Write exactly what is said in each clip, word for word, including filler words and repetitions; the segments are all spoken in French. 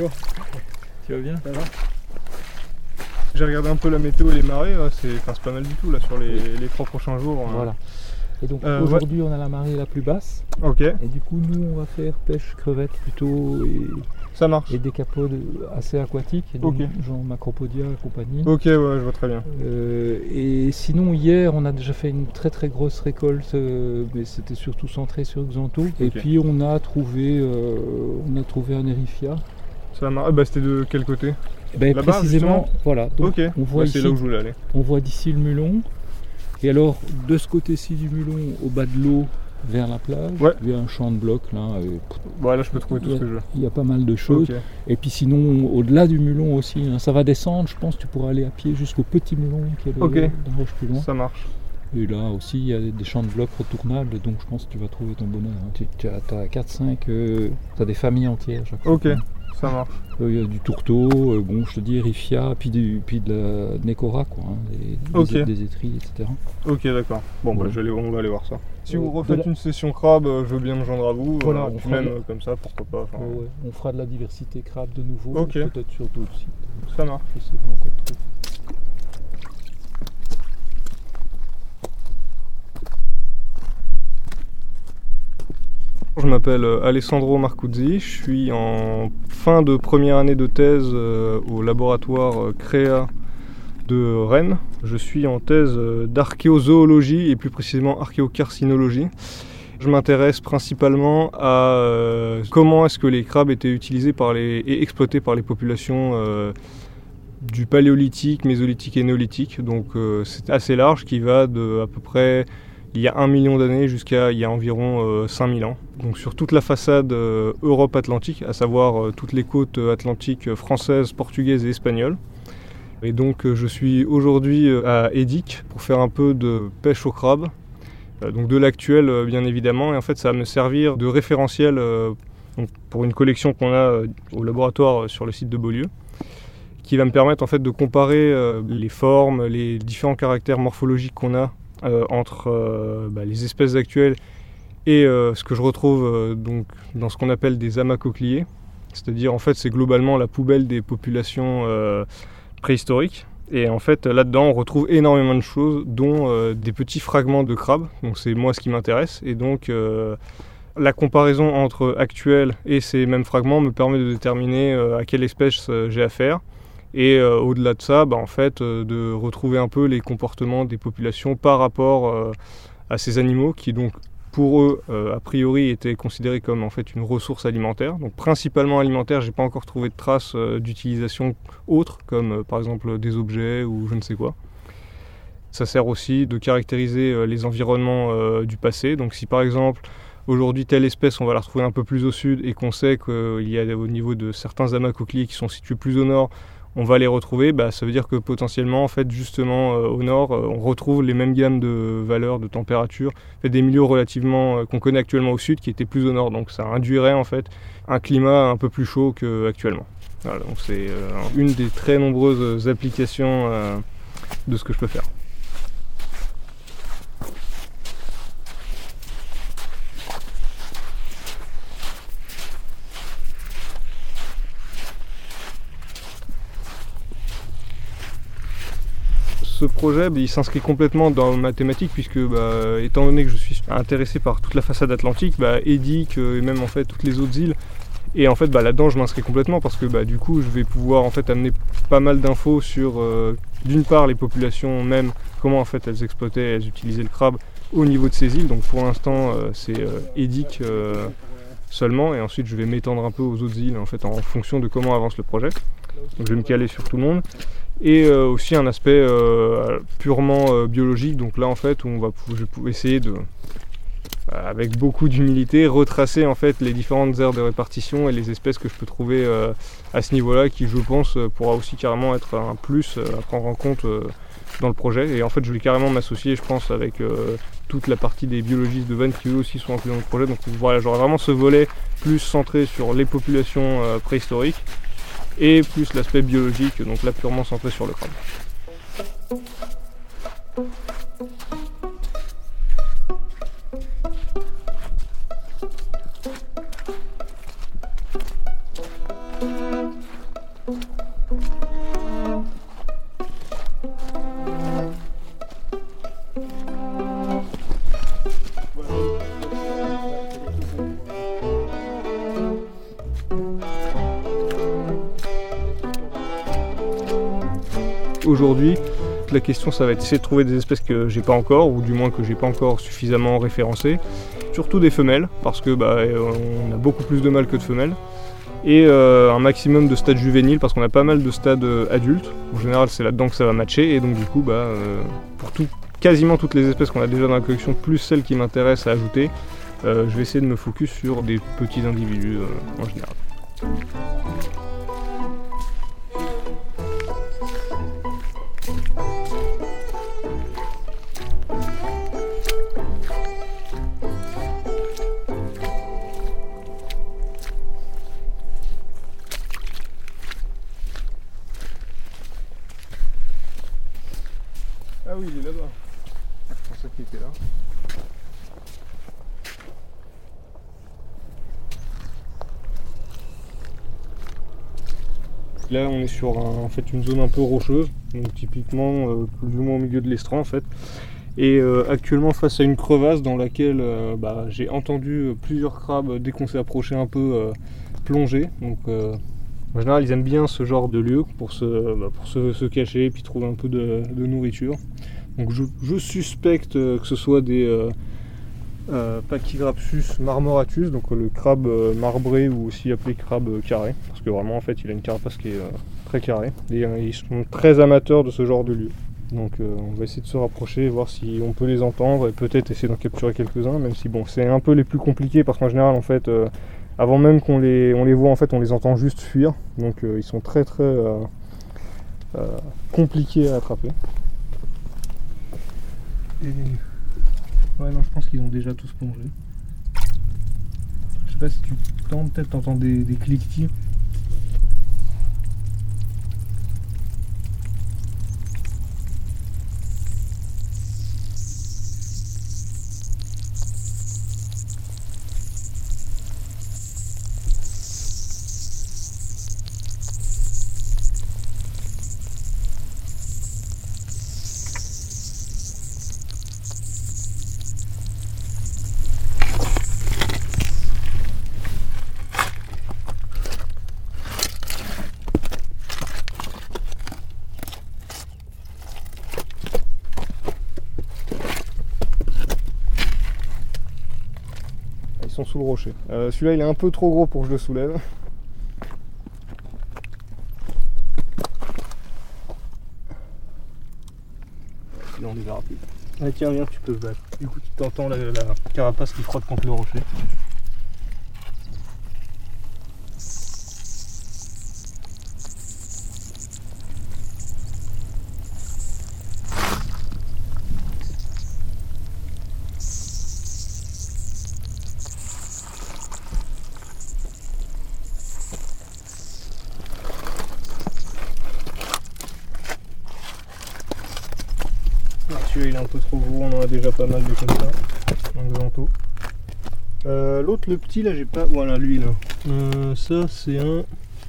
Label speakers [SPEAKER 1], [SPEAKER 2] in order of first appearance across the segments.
[SPEAKER 1] Bonjour.
[SPEAKER 2] Tu vas bien?
[SPEAKER 1] Ça va? J'ai regardé un peu la météo et les marées, c'est enfin, pas mal du tout là sur les, les trois prochains jours.
[SPEAKER 2] Voilà. Et donc
[SPEAKER 1] euh,
[SPEAKER 2] aujourd'hui
[SPEAKER 1] ouais.
[SPEAKER 2] on a la marée la plus basse.
[SPEAKER 1] Ok.
[SPEAKER 2] Et du coup nous on va faire pêche crevettes plutôt et,
[SPEAKER 1] ça marche.
[SPEAKER 2] Et des capodes assez aquatiques, et donc
[SPEAKER 1] okay.
[SPEAKER 2] genre Macropodia et compagnie.
[SPEAKER 1] Ok, ouais, je vois très bien.
[SPEAKER 2] Euh, et sinon hier on a déjà fait une très très grosse récolte, euh, mais c'était surtout centré sur Xantho. Okay. Et puis on a trouvé, euh, on a trouvé un Erifia.
[SPEAKER 1] Ça marche. Bah, c'était de quel côté?
[SPEAKER 2] Ben, précisément, voilà. Donc,
[SPEAKER 1] ok.
[SPEAKER 2] On voit
[SPEAKER 1] bah, c'est
[SPEAKER 2] ici,
[SPEAKER 1] là où je voulais aller.
[SPEAKER 2] On voit d'ici le mulon. Et alors, de ce côté-ci du mulon, au bas de l'eau, vers la plage,
[SPEAKER 1] ouais.
[SPEAKER 2] il y a un champ de blocs là. Et...
[SPEAKER 1] Bon, là, je peux trouver tout
[SPEAKER 2] a,
[SPEAKER 1] ce que je veux.
[SPEAKER 2] Il y a pas mal de choses. Okay. Et puis sinon, au-delà du mulon aussi, hein, ça va descendre. Je pense que tu pourras aller à pied jusqu'au petit mulon qui est
[SPEAKER 1] okay.
[SPEAKER 2] dans roche plus loin.
[SPEAKER 1] Ça marche.
[SPEAKER 2] Et là aussi, il y a des champs de blocs retournables, donc je pense que tu vas trouver ton bonheur. Hein. Tu, tu as, as quatre cinq, euh, tu as des familles entières chaque fois.
[SPEAKER 1] Ok. Ça marche.
[SPEAKER 2] Il euh, y a du tourteau, euh, bon je te dis Erifia, puis, du, puis de la Nécora, quoi, hein, des,
[SPEAKER 1] okay.
[SPEAKER 2] des, des étris, et cetera.
[SPEAKER 1] Ok, d'accord. Bon, voilà. bah, je vais, on va aller voir ça. Si euh, vous refaites la... une session crabe, je veux bien me joindre à vous.
[SPEAKER 2] Voilà,
[SPEAKER 1] euh,
[SPEAKER 2] on
[SPEAKER 1] même
[SPEAKER 2] la...
[SPEAKER 1] comme ça, pourquoi pas.
[SPEAKER 2] Ouais, ouais. On fera de la diversité crabe de nouveau,
[SPEAKER 1] okay.
[SPEAKER 2] peut-être sur d'autres sites.
[SPEAKER 1] Ça marche.
[SPEAKER 2] Je sais pas encore trop.
[SPEAKER 1] Je m'appelle Alessandro Marcuzzi, je suis en fin de première année de thèse au laboratoire Créa de Rennes. Je suis en thèse d'archéozoologie et plus précisément archéocarcinologie. Je m'intéresse principalement à euh, comment est-ce que les crabes étaient utilisés par les, et exploités par les populations euh, du paléolithique, mésolithique et néolithique. Donc euh, c'est assez large qui va de à peu près il y a un million d'années jusqu'à il y a environ euh, cinq mille ans. Donc sur toute la façade euh, Europe-Atlantique, à savoir euh, toutes les côtes atlantiques françaises, portugaises et espagnoles. Et donc euh, je suis aujourd'hui euh, à Edic pour faire un peu de pêche au crabe, euh, donc de l'actuel euh, bien évidemment. Et en fait ça va me servir de référentiel euh, donc pour une collection qu'on a euh, au laboratoire euh, sur le site de Beaulieu, qui va me permettre en fait de comparer euh, les formes, les différents caractères morphologiques qu'on a Euh, entre euh, bah, les espèces actuelles et euh, ce que je retrouve euh, donc, dans ce qu'on appelle des amas coqueliers. C'est-à-dire en fait c'est globalement la poubelle des populations euh, préhistoriques. Et en fait là-dedans on retrouve énormément de choses, dont euh, des petits fragments de crabes. Donc c'est moi ce qui m'intéresse. Et donc euh, la comparaison entre actuels et ces mêmes fragments me permet de déterminer euh, à quelle espèce euh, j'ai affaire. Et euh, au-delà de ça, bah, en fait, euh, de retrouver un peu les comportements des populations par rapport euh, à ces animaux qui, donc, pour eux, euh, a priori, étaient considérés comme en fait une ressource alimentaire. Donc, principalement alimentaire, j'ai pas encore trouvé de traces euh, d'utilisation autres, comme euh, par exemple des objets ou je ne sais quoi. Ça sert aussi de caractériser euh, les environnements euh, du passé. Donc, si par exemple aujourd'hui telle espèce, on va la retrouver un peu plus au sud et qu'on sait qu'il y a au niveau de certains amas coqueliers qui sont situés plus au nord, on va les retrouver, bah, ça veut dire que potentiellement, en fait, justement, euh, au nord, euh, on retrouve les mêmes gammes de valeurs, de température, en fait, des milieux relativement euh, qu'on connaît actuellement au sud, qui étaient plus au nord. Donc ça induirait en fait un climat un peu plus chaud qu'actuellement. Voilà, donc c'est euh, une des très nombreuses applications euh, de ce que je peux faire. Ce projet, il s'inscrit complètement dans ma thématique puisque, bah, étant donné que je suis intéressé par toute la façade atlantique, bah, Edic et même en fait toutes les autres îles, et en fait bah, là-dedans je m'inscris complètement parce que bah, du coup je vais pouvoir en fait amener pas mal d'infos sur euh, d'une part les populations même, comment en fait elles exploitaient, elles utilisaient le crabe au niveau de ces îles. Donc pour l'instant euh, c'est euh, Edic euh, seulement, et ensuite je vais m'étendre un peu aux autres îles en fait en fonction de comment avance le projet. Donc je vais me caler sur tout le monde. Et euh, aussi un aspect euh, purement euh, biologique, donc là en fait où on va je vais essayer de, euh, avec beaucoup d'humilité, retracer en fait les différentes aires de répartition et les espèces que je peux trouver euh, à ce niveau-là, qui je pense pourra aussi carrément être un plus euh, à prendre en compte euh, dans le projet. Et en fait je vais carrément m'associer, je pense, avec euh, toute la partie des biologistes de Vannes qui eux aussi sont inclus dans le projet. Donc voilà, j'aurai vraiment ce volet plus centré sur les populations euh, préhistoriques, et plus l'aspect biologique, donc là purement centré sur le crabe. Aujourd'hui, la question ça va être d'essayer de trouver des espèces que j'ai pas encore, ou du moins que j'ai pas encore suffisamment référencées. Surtout des femelles, parce que bah, on a beaucoup plus de mâles que de femelles. Et euh, un maximum de stades juvéniles, parce qu'on a pas mal de stades euh, adultes. En général c'est là-dedans que ça va matcher, et donc du coup bah, euh, pour tout, quasiment toutes les espèces qu'on a déjà dans la collection, plus celles qui m'intéressent à ajouter, euh, je vais essayer de me focus sur des petits individus euh, en général. Ah oui, il est là-bas. Je pensais qu'il était là. Là, on est sur un, en fait, une zone un peu rocheuse, donc typiquement euh, plus ou moins au milieu de l'estran en fait. Et euh, actuellement face à une crevasse dans laquelle euh, bah, j'ai entendu plusieurs crabes dès qu'on s'est approché un peu euh, plonger. Donc, euh, en général, ils aiment bien ce genre de lieu pour se, bah, pour se, se cacher et puis trouver un peu de, de nourriture. Donc je, je suspecte que ce soit des euh, euh, Pachygrapsus marmoratus, donc le crabe euh, marbré ou aussi appelé crabe euh, carré, parce que vraiment en fait il a une carapace qui est euh, très carrée. Et euh, ils sont très amateurs de ce genre de lieu. Donc euh, on va essayer de se rapprocher, voir si on peut les entendre et peut-être essayer d'en capturer quelques-uns, même si bon c'est un peu les plus compliqués parce qu'en général en fait euh, avant même qu'on les, on les voit en fait on les entend juste fuir, donc euh, ils sont très très euh, euh, compliqués à attraper. Et... ouais non je pense qu'ils ont déjà tous plongé. Je sais pas si tu tends, peut-être t'entends des, des cliquetis. Ils sont sous le rocher. Euh, celui-là il est un peu trop gros pour que je le soulève. Là on les verra plus. Ah tiens viens tu peux se battre. Du coup tu t'entends la, la carapace qui frotte contre le rocher. Celui-là il est un peu trop gros, on en a déjà pas mal de comme ça, un granto. Euh, L'autre, le petit là, j'ai pas. Voilà, lui là. Euh, ça c'est un.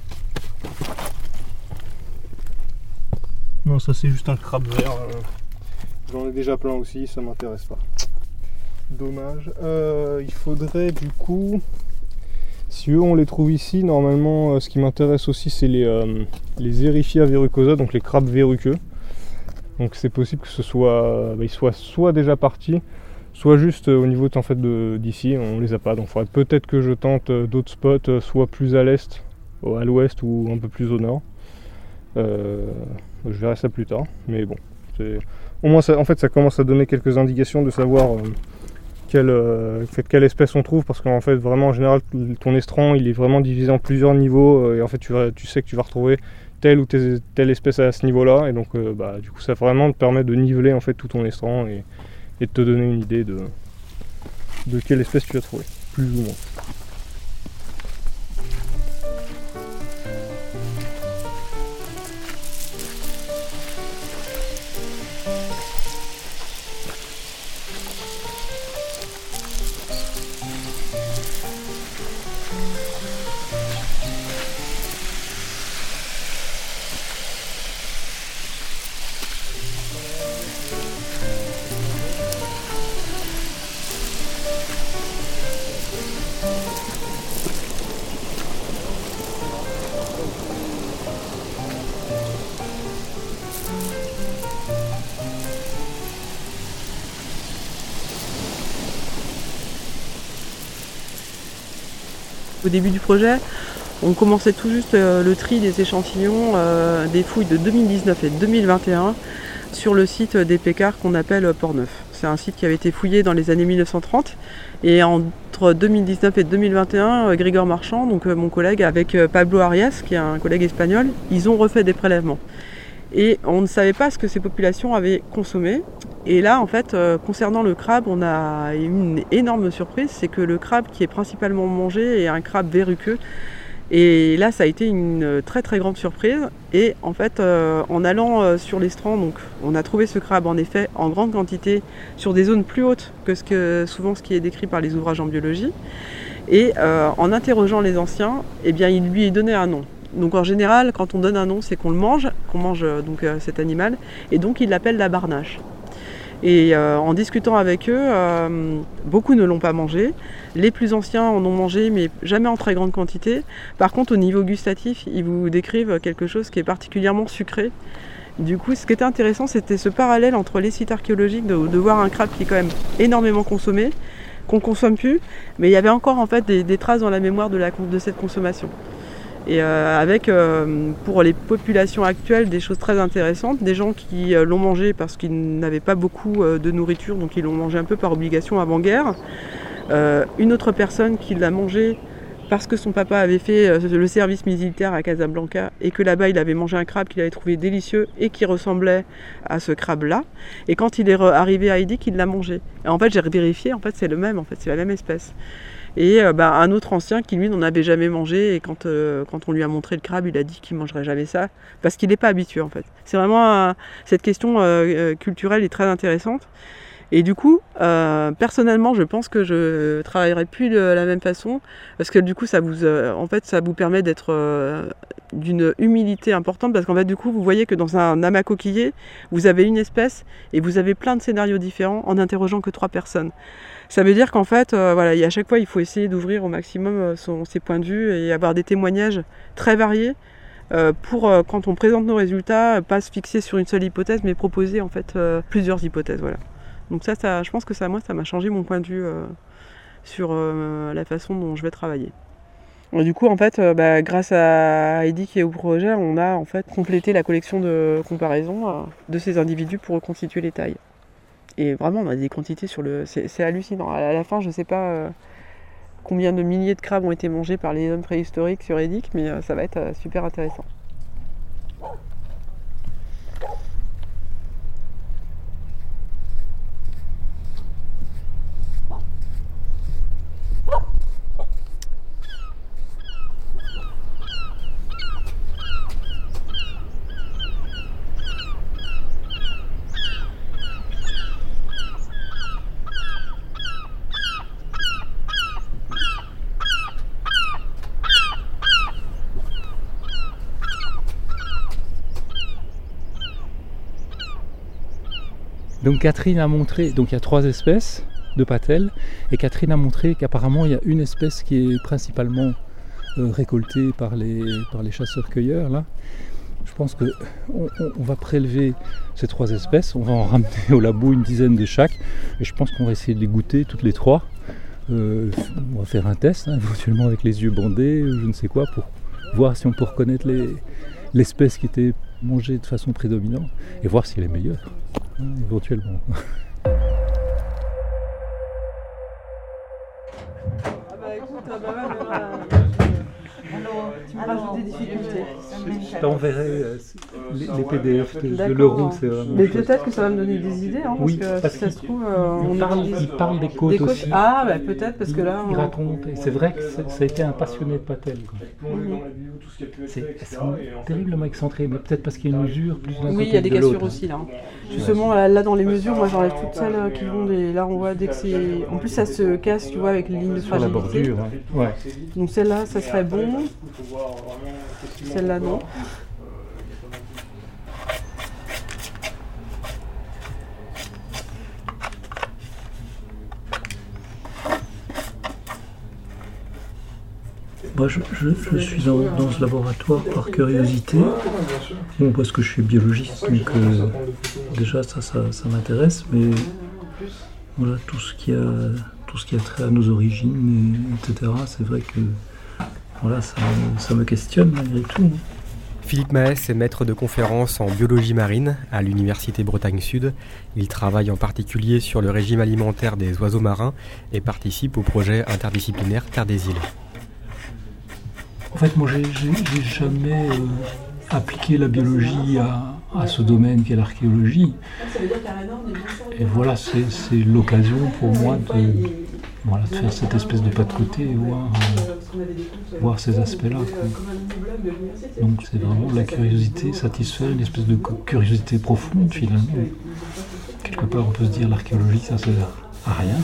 [SPEAKER 1] Non, ça c'est juste un crabe vert. Euh... J'en ai déjà plein aussi, ça m'intéresse pas. Dommage. Euh, il faudrait du coup. Si eux on les trouve ici, normalement, euh, ce qui m'intéresse aussi c'est les, euh, les Eriphia verrucosa, donc les crabes verruqueux. Donc c'est possible que ce soit, bah, ils soient soit déjà partis, soit juste euh, au niveau en fait, d'ici, on les a pas. Donc il faudrait peut-être que je tente euh, d'autres spots, euh, soit plus à l'est, à l'ouest ou un peu plus au nord. Euh, je verrai ça plus tard, mais bon, au moins ça, en fait ça commence à donner quelques indications de savoir euh, quelle, euh, quelle espèce on trouve, parce qu'en fait vraiment en général ton estran il est vraiment divisé en plusieurs niveaux euh, et en fait tu, vas, tu sais que tu vas retrouver telle ou telle, telle espèce à ce niveau-là, et donc euh, bah, du coup ça vraiment te permet de niveler en fait tout ton estran et, et de te donner une idée de, de quelle espèce tu vas trouver, plus ou moins.
[SPEAKER 3] Au début du projet, on commençait tout juste le tri des échantillons euh, des fouilles de deux mille dix-neuf et deux mille vingt et un sur le site des Pécards qu'on appelle Port-Neuf. C'est un site qui avait été fouillé dans les années mille neuf cent trente et entre deux mille dix-neuf et deux mille vingt et un, Grégor Marchand, donc mon collègue, avec Pablo Arias, qui est un collègue espagnol, ils ont refait des prélèvements. Et on ne savait pas ce que ces populations avaient consommé. Et là, en fait, euh, concernant le crabe, on a eu une énorme surprise, c'est que le crabe qui est principalement mangé est un crabe verruqueux. Et là, ça a été une très très grande surprise. Et en fait, euh, en allant euh, sur l'estran, donc, on a trouvé ce crabe en effet en grande quantité sur des zones plus hautes que, ce que souvent ce qui est décrit par les ouvrages en biologie. Et euh, en interrogeant les anciens, eh bien, ils lui donnaient un nom. Donc en général, quand on donne un nom, c'est qu'on le mange, qu'on mange donc, euh, cet animal, et donc ils l'appellent la barnache. Et euh, en discutant avec eux, euh, beaucoup ne l'ont pas mangé. Les plus anciens en ont mangé, mais jamais en très grande quantité. Par contre, au niveau gustatif, ils vous décrivent quelque chose qui est particulièrement sucré. Du coup, ce qui était intéressant, c'était ce parallèle entre les sites archéologiques, de, de voir un crabe qui est quand même énormément consommé, qu'on ne consomme plus, mais il y avait encore en fait des, des traces dans la mémoire de, la, de cette consommation. Et euh, avec, euh, pour les populations actuelles, des choses très intéressantes, des gens qui euh, l'ont mangé parce qu'ils n'avaient pas beaucoup euh, de nourriture, donc ils l'ont mangé un peu par obligation avant-guerre. Euh, une autre personne qui l'a mangé parce que son papa avait fait euh, le service militaire à Casablanca et que là-bas il avait mangé un crabe qu'il avait trouvé délicieux et qui ressemblait à ce crabe-là. Et quand il est arrivé à Heidik, il l'a mangé. Et en fait, j'ai vérifié, en fait c'est le même, en fait c'est la même espèce. Et euh, bah, un autre ancien qui lui n'en avait jamais mangé et quand, euh, quand on lui a montré le crabe, il a dit qu'il ne mangerait jamais ça parce qu'il n'est pas habitué en fait. C'est vraiment euh, cette question euh, culturelle est très intéressante. Et du coup, euh, personnellement, je pense que je travaillerai plus de la même façon parce que du coup, ça vous, euh, en fait, ça vous permet d'être euh, d'une humilité importante parce qu'en fait, du coup, vous voyez que dans un amas coquillé, vous avez une espèce et vous avez plein de scénarios différents en n'interrogeant que trois personnes. Ça veut dire qu'en fait, euh, voilà, à chaque fois, il faut essayer d'ouvrir au maximum son, ses points de vue et avoir des témoignages très variés euh, pour, euh, quand on présente nos résultats, pas se fixer sur une seule hypothèse, mais proposer en fait euh, plusieurs hypothèses. Voilà. Donc ça, ça, je pense que ça, moi, ça m'a changé mon point de vue euh, sur euh, la façon dont je vais travailler. Et du coup, en fait, euh, bah, grâce à Heidik et au projet, on a en fait complété la collection de comparaison euh, de ces individus pour reconstituer les tailles. Et vraiment, on a des quantités sur le... C'est, c'est hallucinant. À la fin, je ne sais pas euh, combien de milliers de crabes ont été mangés par les hommes préhistoriques sur Heidik, mais euh, ça va être euh, super intéressant.
[SPEAKER 2] Donc Catherine a montré, donc il y a trois espèces de patelles, et Catherine a montré qu'apparemment il y a une espèce qui est principalement euh, récoltée par les, par les chasseurs-cueilleurs là. Je pense qu'on on, on va prélever ces trois espèces, on va en ramener au labo une dizaine de chaque, et je pense qu'on va essayer de les goûter toutes les trois. Euh, on va faire un test, hein, éventuellement avec les yeux bandés, ou je ne sais quoi, pour voir si on peut reconnaître les, l'espèce qui était mangée de façon prédominante, et voir si elle est meilleure. Éventuellement.
[SPEAKER 3] Ah bah écoute, bah ouais, mais voilà. Alors, tu me rajoutes des difficultés.
[SPEAKER 2] Je t'enverrai euh, les, les P D F de, de l'euro, c'est vraiment.
[SPEAKER 3] Mais peut-être que ça va me donner des idées, hein,
[SPEAKER 2] oui,
[SPEAKER 3] parce que
[SPEAKER 2] parce
[SPEAKER 3] si ça se trouve, euh, on
[SPEAKER 2] parle, il parle des côtes, des côtes aussi.
[SPEAKER 3] Ah, bah peut-être, parce que là.
[SPEAKER 2] Il
[SPEAKER 3] on...
[SPEAKER 2] raconte, et c'est vrai que ça a été un passionné de patelles. Mmh. C'est, c'est terriblement excentré, mais peut-être parce qu'il y a une mesure plus d'un côté.
[SPEAKER 3] Oui, il y a des
[SPEAKER 2] de
[SPEAKER 3] cassures
[SPEAKER 2] l'autre.
[SPEAKER 3] Aussi là. Justement, là, là dans les mesures, moi j'enlève toutes celles qui vont des. Là on voit dès que c'est. En plus ça se casse, tu vois, avec les lignes de
[SPEAKER 2] sur
[SPEAKER 3] fragilité.
[SPEAKER 2] La bordure, ouais. Ouais.
[SPEAKER 3] Donc celle-là, ça serait bon. Celle-là, non.
[SPEAKER 2] Moi, je, je, je suis dans, dans ce laboratoire par curiosité, bon, parce que je suis biologiste, donc euh, déjà ça, ça, ça m'intéresse, mais voilà, tout ce qui a, tout ce qui a trait à nos origines, et, etc., c'est vrai que voilà, ça, ça me questionne malgré tout.
[SPEAKER 4] Philippe Maes est maître de conférences en biologie marine à l'Université Bretagne Sud. Il travaille en particulier sur le régime alimentaire des oiseaux marins et participe au projet interdisciplinaire Terre des îles.
[SPEAKER 2] En fait, moi, j'ai, j'ai, j'ai jamais euh, appliqué la biologie à, à ce domaine qu'est l'archéologie. Et voilà, c'est, c'est l'occasion pour moi de, voilà, de faire cette espèce de pas de côté et voir, euh, voir ces aspects-là, quoi. Donc c'est vraiment de la curiosité satisfaire, une espèce de curiosité profonde finalement. Quelque part, on peut se dire l'archéologie, ça sert à rien.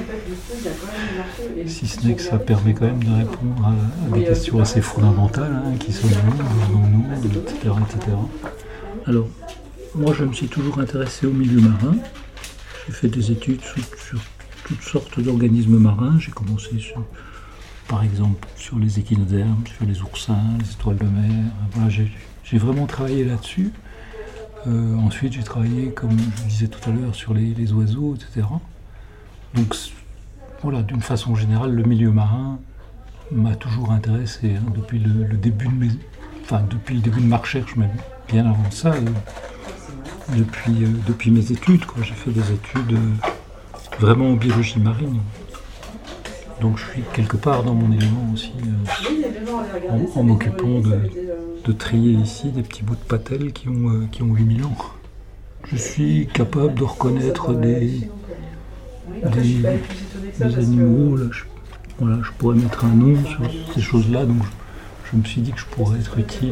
[SPEAKER 2] Si ce n'est que ça permet quand même de répondre à, à des questions assez fondamentales, hein, qui sont nous, nous, nous, et cetera, et cetera. Alors, moi je me suis toujours intéressé au milieu marin. J'ai fait des études sur, sur toutes sortes d'organismes marins. J'ai commencé sur, par exemple, sur les échinodermes, sur les oursins, les étoiles de mer. Voilà, j'ai, j'ai vraiment travaillé là-dessus. Euh, ensuite, j'ai travaillé, comme je le disais tout à l'heure, sur les, les oiseaux, et cetera. Donc voilà, d'une façon générale, le milieu marin m'a toujours intéressé, hein, depuis le, le début de mes, enfin depuis le début de ma recherche, même bien avant ça, euh, depuis, euh, depuis mes études, quoi. J'ai fait des études euh, vraiment en biologie marine. Donc je suis quelque part dans mon élément aussi, euh, en, en m'occupant de, de trier ici des petits bouts de patelle qui ont, euh, qui ont huit mille ans. Je suis capable de reconnaître des... Des, des animaux, là, je, voilà, je pourrais mettre un nom sur ces choses-là, donc je, je me suis dit que je pourrais être utile.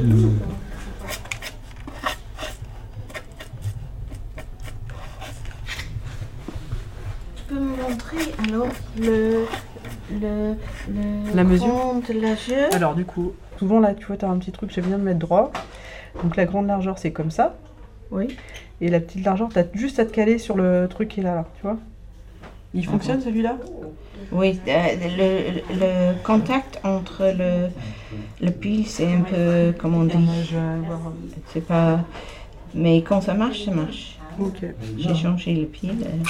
[SPEAKER 5] Tu peux me montrer alors le, le, le
[SPEAKER 3] La mesure
[SPEAKER 5] grande largeur?
[SPEAKER 3] Alors du coup, souvent là, tu vois, tu as un petit truc, j'aime bien de mettre droit. Donc la grande largeur, c'est comme ça.
[SPEAKER 5] Oui.
[SPEAKER 3] Et la petite largeur, tu as juste à te caler sur le truc qui est là, là, tu vois. Il fonctionne celui-là?
[SPEAKER 5] Oui, euh, le, le contact entre le, le pile, c'est un peu, comme on dit,
[SPEAKER 3] Ouais, je vais voir.
[SPEAKER 5] c'est pas... Mais quand ça marche, ça marche.
[SPEAKER 3] Ok.
[SPEAKER 5] J'ai changé le pile.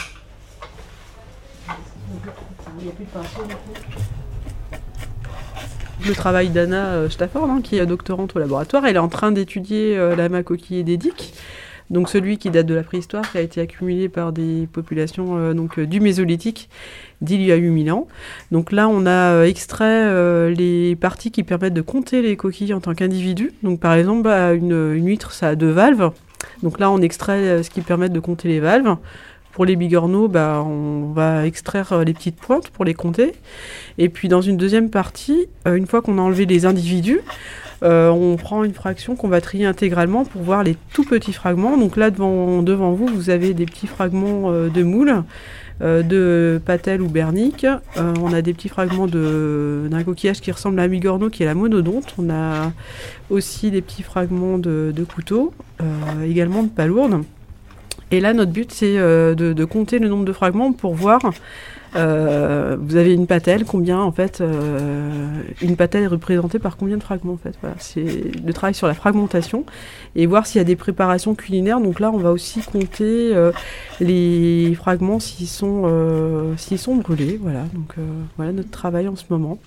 [SPEAKER 3] Le travail d'Anna Stafford, hein, qui est doctorante au laboratoire, elle est en train d'étudier euh, l'amas coquillé des Diques. Donc celui qui date de la préhistoire, qui a été accumulé par des populations euh, donc, euh, du Mésolithique d'il y a huit mille ans. Donc là, on a euh, extrait euh, les parties qui permettent de compter les coquilles en tant qu'individu. Donc par exemple, bah, une, une huître, ça a deux valves. Donc là, on extrait euh, ce qui permet de compter les valves. Pour les bigorneaux, bah, on va extraire euh, les petites pointes pour les compter. Et puis dans une deuxième partie, euh, une fois qu'on a enlevé les individus, Euh, on prend une fraction qu'on va trier intégralement pour voir les tout petits fragments. Donc là, devant, devant vous, vous avez des petits fragments euh, de moules, euh, de patelle ou bernique. Euh, on a des petits fragments de, d'un coquillage qui ressemble à un bigorneau, qui est la monodonte. On a aussi des petits fragments de, de couteaux, euh, également de palourdes. Et là, notre but, c'est euh, de, de compter le nombre de fragments pour voir... Euh, vous avez une patelle, combien en fait euh, une patelle est représentée par combien de fragments en fait. Voilà, c'est le travail sur la fragmentation et voir s'il y a des préparations culinaires. Donc là, on va aussi compter euh, les fragments s'ils sont euh, s'ils sont brûlés. Voilà, donc euh, voilà notre travail en ce moment.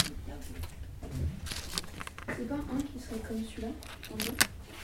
[SPEAKER 6] C'est pas un qui serait comme celui-là en bas ?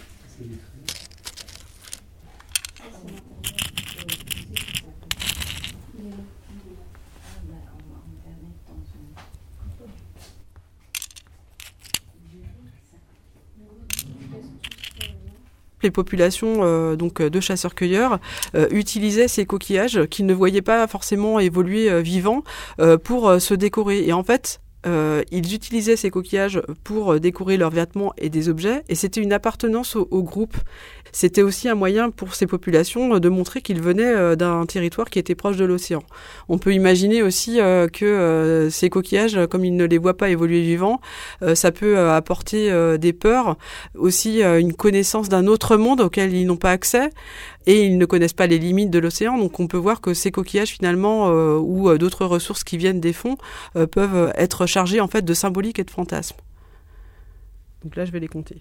[SPEAKER 3] Les populations euh, donc de chasseurs-cueilleurs euh, utilisaient ces coquillages qu'ils ne voyaient pas forcément évoluer euh, vivants euh, pour euh, se décorer. Et en fait, euh, ils utilisaient ces coquillages pour décorer leurs vêtements et des objets, et c'était une appartenance au, au groupe. C'était aussi un moyen pour ces populations de montrer qu'ils venaient d'un territoire qui était proche de l'océan. On peut imaginer aussi euh, que euh, ces coquillages, comme ils ne les voient pas évoluer vivants, euh, ça peut euh, apporter euh, des peurs, aussi euh, une connaissance d'un autre monde auquel ils n'ont pas accès, et ils ne connaissent pas les limites de l'océan. Donc on peut voir que ces coquillages finalement, euh, ou euh, d'autres ressources qui viennent des fonds, euh, peuvent être chargés en fait de symbolique et de fantasmes. Donc là, je vais les compter.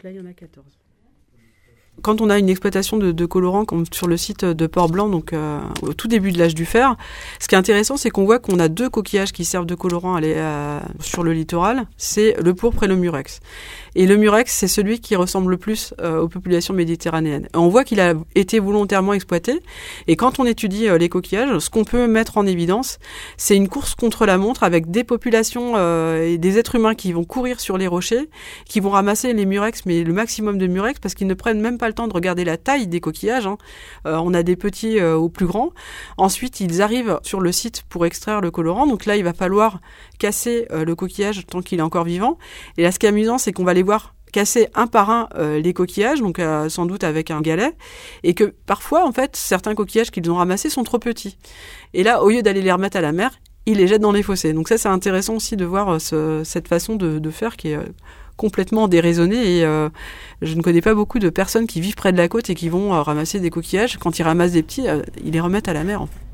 [SPEAKER 3] là, il y en a quatorze. Quand on a une exploitation de, de colorants comme sur le site de Port-Blanc, donc euh, au tout début de l'âge du fer, ce qui est intéressant, c'est qu'on voit qu'on a deux coquillages qui servent de colorant à, à, sur le littoral, c'est le pourpre et le murex. Et le murex, c'est celui qui ressemble le plus euh, aux populations méditerranéennes. Et on voit qu'il a été volontairement exploité. Et quand on étudie euh, les coquillages, ce qu'on peut mettre en évidence, c'est une course contre la montre avec des populations euh, et des êtres humains qui vont courir sur les rochers, qui vont ramasser les murex, mais le maximum de murex, parce qu'ils ne prennent même pas le temps de regarder la taille des coquillages. Hein. Euh, on a des petits euh, aux plus grands. Ensuite, ils arrivent sur le site pour extraire le colorant. Donc là, il va falloir casser euh, le coquillage tant qu'il est encore vivant. Et là, ce qui est amusant, c'est qu'on va les voir casser un par un euh, les coquillages, donc euh, sans doute avec un galet, et que parfois, en fait, certains coquillages qu'ils ont ramassés sont trop petits. Et là, au lieu d'aller les remettre à la mer, ils les jettent dans les fossés. Donc ça, c'est intéressant aussi de voir euh, ce, cette façon de, de faire qui est euh, complètement déraisonnée. Et euh, je ne connais pas beaucoup de personnes qui vivent près de la côte et qui vont euh, ramasser des coquillages. Quand ils ramassent des petits, euh, ils les remettent à la mer, en fait.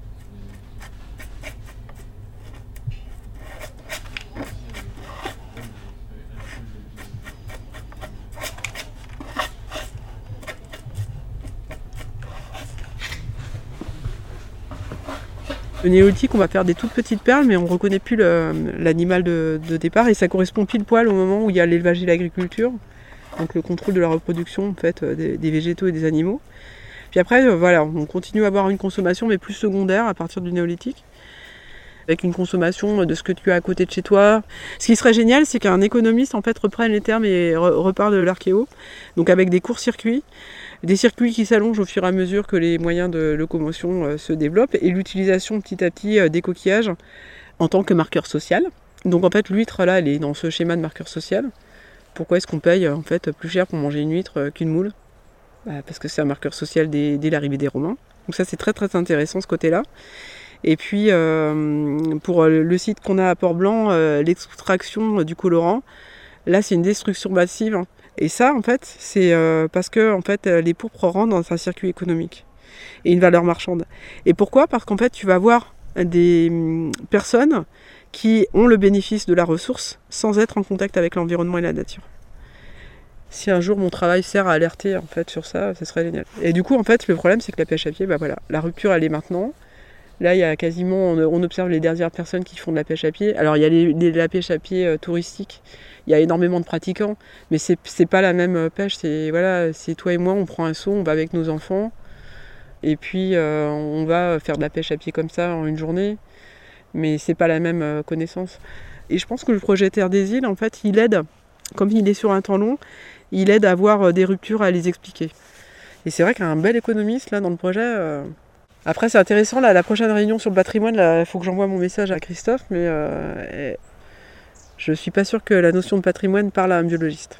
[SPEAKER 3] Le néolithique, on va faire des toutes petites perles, mais on ne reconnaît plus le, l'animal de, de départ, et ça correspond pile poil au moment où il y a l'élevage et l'agriculture, donc le contrôle de la reproduction en fait, des, des végétaux et des animaux. Puis après, euh, voilà, on continue à avoir une consommation, mais plus secondaire à partir du néolithique, avec une consommation de ce que tu as à côté de chez toi. Ce qui serait génial, c'est qu'un économiste en fait reprenne les termes et re- repart de l'archéo, donc avec des courts-circuits, des circuits qui s'allongent au fur et à mesure que les moyens de locomotion euh, se développent, et l'utilisation petit à petit euh, des coquillages en tant que marqueur social. Donc en fait, l'huître là, elle est dans ce schéma de marqueur social. Pourquoi est-ce qu'on paye en fait plus cher pour manger une huître euh, qu'une moule ? Bah, parce que c'est un marqueur social dès, dès l'arrivée des Romains. Donc ça, c'est très très intéressant ce côté-là. Et puis euh, pour le site qu'on a à Port-Blanc, euh, l'extraction du colorant, là c'est une destruction massive. Hein. Et ça, en fait, c'est euh, parce que en fait, les pourpres rentrent dans un circuit économique et une valeur marchande. Et pourquoi ? Parce qu'en fait, tu vas avoir des hum, personnes qui ont le bénéfice de la ressource sans être en contact avec l'environnement et la nature. Si un jour mon travail sert à alerter en fait sur ça, ce serait génial. Et du coup, en fait, le problème, c'est que la pêche à pied, bah voilà, la rupture, elle est maintenant. Là, il y a quasiment, on observe les dernières personnes qui font de la pêche à pied. Alors, il y a les, les, la pêche à pied euh, touristique. Il y a énormément de pratiquants, mais c'est c'est pas la même pêche. C'est voilà, c'est toi et moi, on prend un seau, on va avec nos enfants, et puis euh, on va faire de la pêche à pied comme ça en une journée. Mais c'est pas la même euh, connaissance. Et je pense que le projet Terre des Îles, en fait, il aide, comme il est sur un temps long, il aide à avoir des ruptures, à les expliquer. Et c'est vrai qu'un bel économiste là dans le projet. Euh... Après, c'est intéressant, là, la prochaine réunion sur le patrimoine, il faut que j'envoie mon message à Christophe, mais euh, et... je ne suis pas sûre que la notion de patrimoine parle à un biologiste.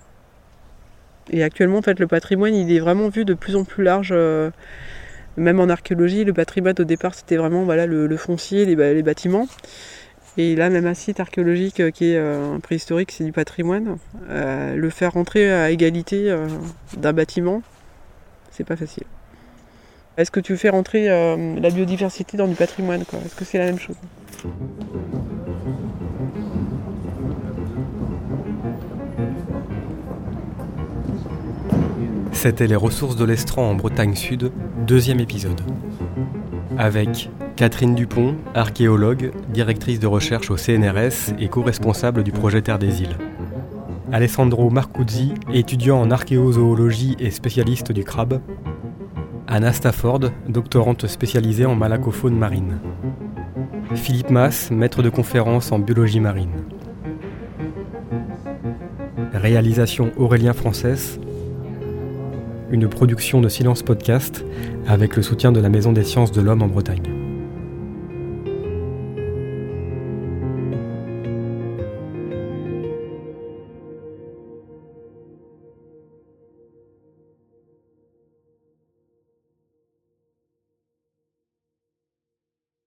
[SPEAKER 3] Et actuellement, en fait, le patrimoine, il est vraiment vu de plus en plus large. Euh, même en archéologie, le patrimoine, au départ, c'était vraiment voilà, le, le foncier, les, les bâtiments. Et là, même un site archéologique euh, qui est euh, préhistorique, c'est du patrimoine. Euh, le faire rentrer à égalité euh, d'un bâtiment, c'est pas facile. Est-ce que tu fais rentrer euh, la biodiversité dans du patrimoine, quoi ? Est-ce que c'est la même chose ?
[SPEAKER 4] C'était les ressources de l'Estran en Bretagne Sud, deuxième épisode. Avec Catherine Dupont, archéologue, directrice de recherche au C N R S et co-responsable du projet Terre des Îles. Alessandro Marcuzzi, étudiant en archéozoologie et spécialiste du crabe. Anna Stafford, doctorante spécialisée en malacofaune marine. Philippe Masse, maître de conférence en biologie marine. Réalisation Aurélien Frances. Une production de Silence Podcast avec le soutien de la Maison des Sciences de l'Homme en Bretagne.